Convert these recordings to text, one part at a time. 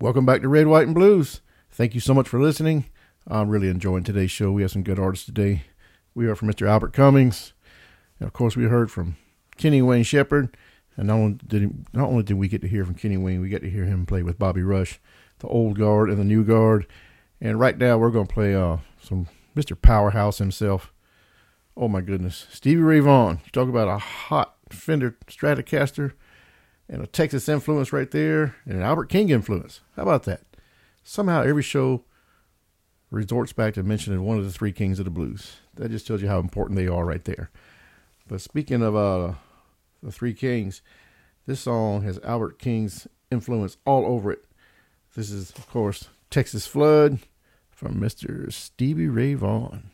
Welcome back to Red, White, and Blues. Thank you so much for listening. I'm really enjoying today's show. We have some good artists today. We heard from Mr. Albert Cummings. And of course, we heard from Kenny Wayne Shepherd. And not only did we get to hear from Kenny Wayne, we got to hear him play with Bobby Rush, the old guard and the new guard. And right now, we're going to play some Mr. Powerhouse himself. Oh, my goodness. Stevie Ray Vaughan. You talk about a hot Fender Stratocaster and a Texas influence right there, and an Albert King influence. How about that? Somehow every show resorts back to mentioning one of the three kings of the blues. That just tells you how important they are right there. But speaking of the three kings, this song has Albert King's influence all over it. This is, of course, Texas Flood from Mr. Stevie Ray Vaughan.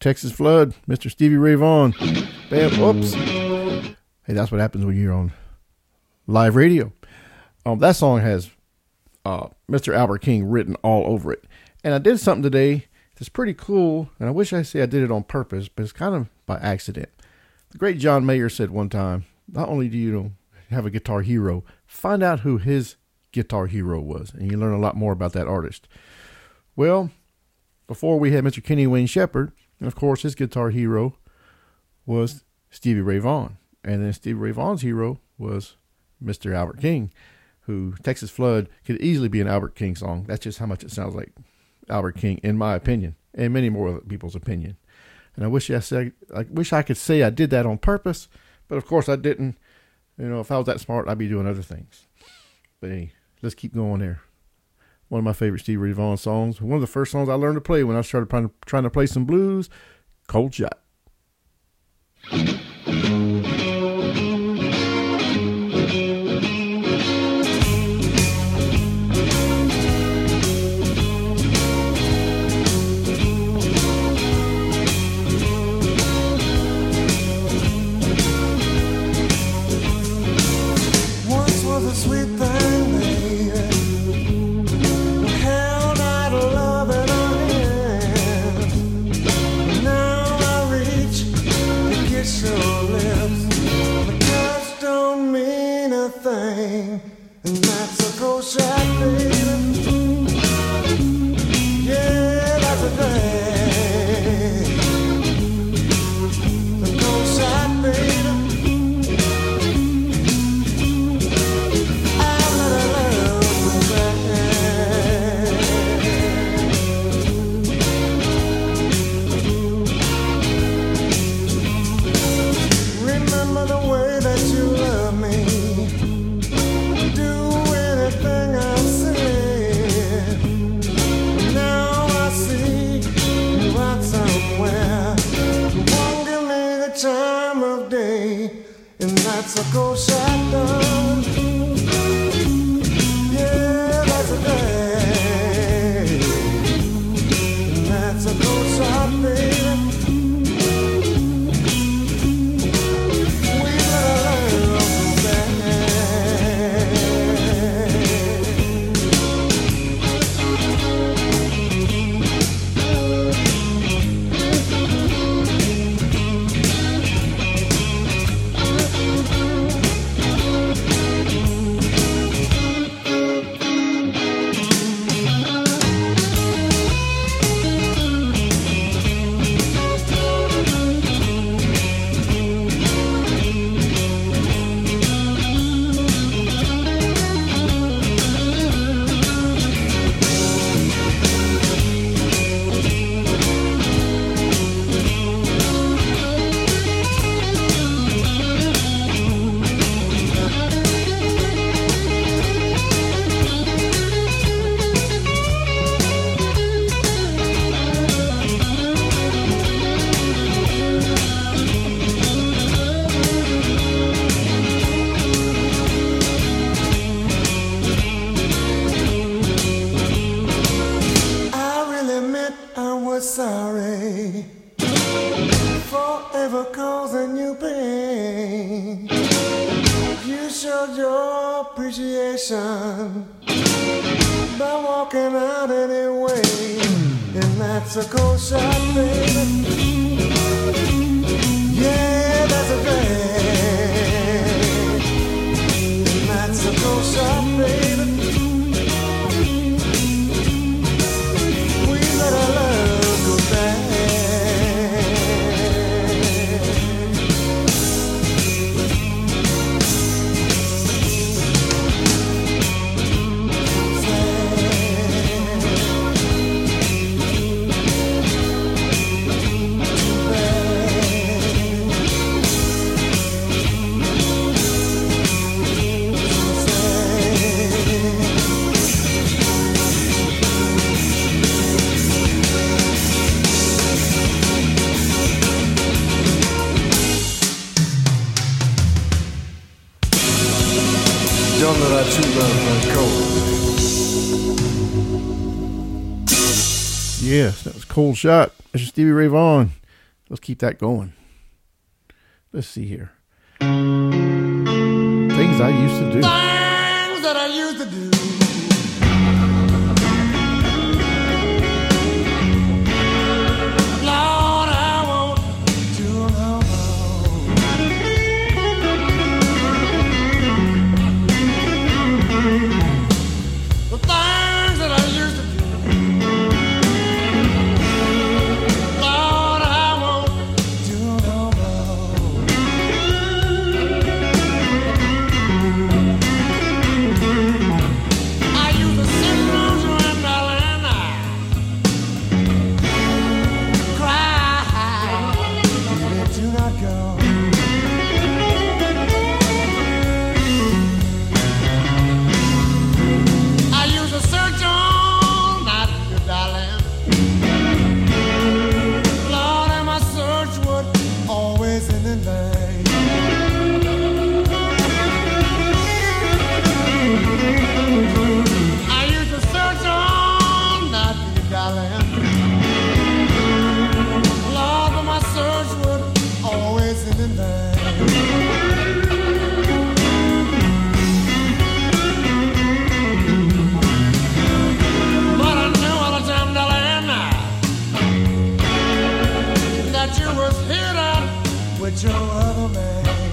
Texas Flood, Mr. Stevie Ray Vaughan. Bam, oops. Hey, that's what happens when you're on live radio. That song has Mr. Albert King written all over it. And I did something today that's pretty cool, and I wish I say I did it on purpose, but it's kind of by accident. The great John Mayer said one time, not only do you have a guitar hero, find out who his guitar hero was, and you learn a lot more about that artist. Well, before we had Mr. Kenny Wayne Shepherd, and of course his guitar hero was Stevie Ray Vaughan. And then Stevie Ray Vaughan's hero was Mr. Albert King, who Texas Flood could easily be an Albert King song. That's just how much it sounds like Albert King, in my opinion, and many more other people's opinion. And I wish I could say I did that on purpose, but of course I didn't. If I was that smart, I'd be doing other things. But hey, let's keep going there. One of my favorite Stevie Ray Vaughan songs. One of the first songs I learned to play when I started trying to play some blues, Cold Shot. Yes, that was Cold Shot. That's Stevie Ray Vaughan. Let's keep that going. Let's see here. Things I used to do. Things that I used to do. Lord, I want to know. The things that I used to do. Lord, I want to know. I used to sit around you and darling, cry, baby, do not go. I used to search all night, you darling. Lord, and my search would always end in vain. I used to search all night for you, darling. Lord, but my search would always end in vain. But I knew all the time, darling, that you was here with your other man.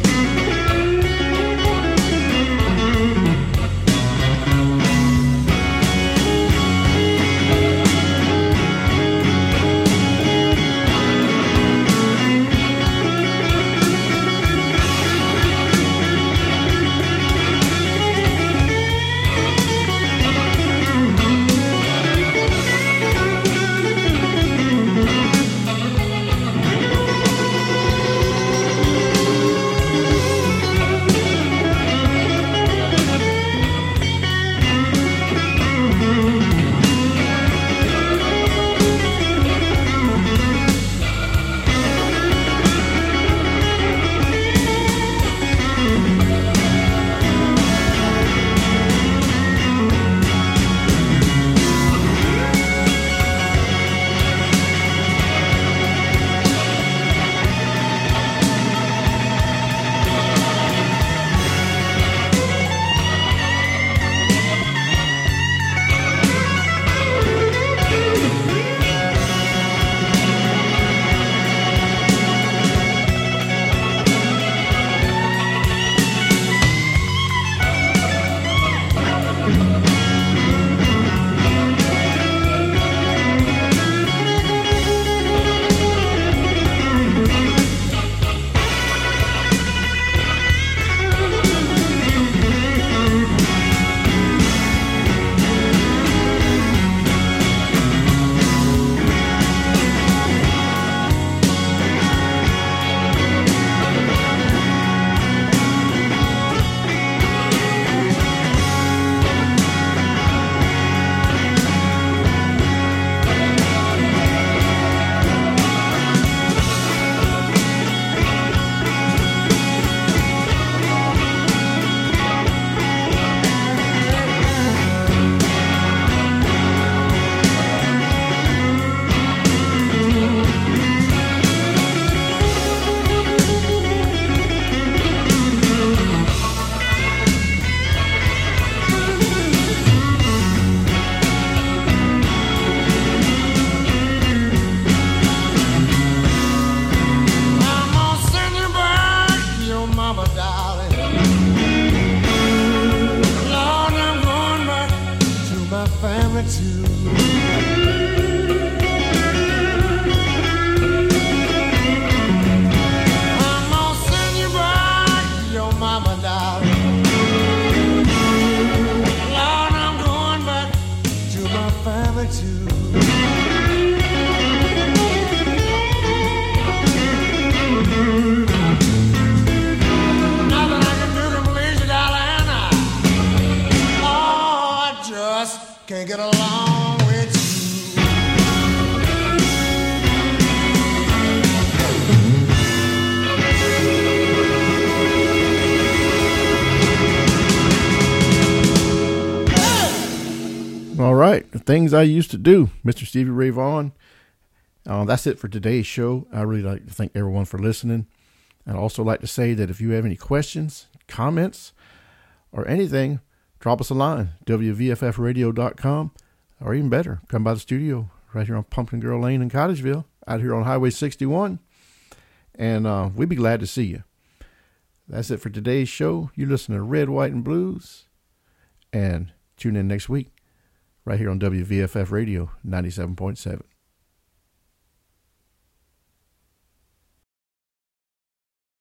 Can't get along with you. All right, the things I used to do, Mr. Stevie Ray Vaughan. That's it for today's show. I really like to thank everyone for listening. I'd also like to say that if you have any questions, comments, or anything, drop us a line, wvffradio.com, or even better, come by the studio right here on Pumpkin Girl Lane in Cottageville, out here on Highway 61, and we'd be glad to see you. That's it for today's show. You listen to Red, White, and Blues, and tune in next week right here on WVFF Radio 97.7.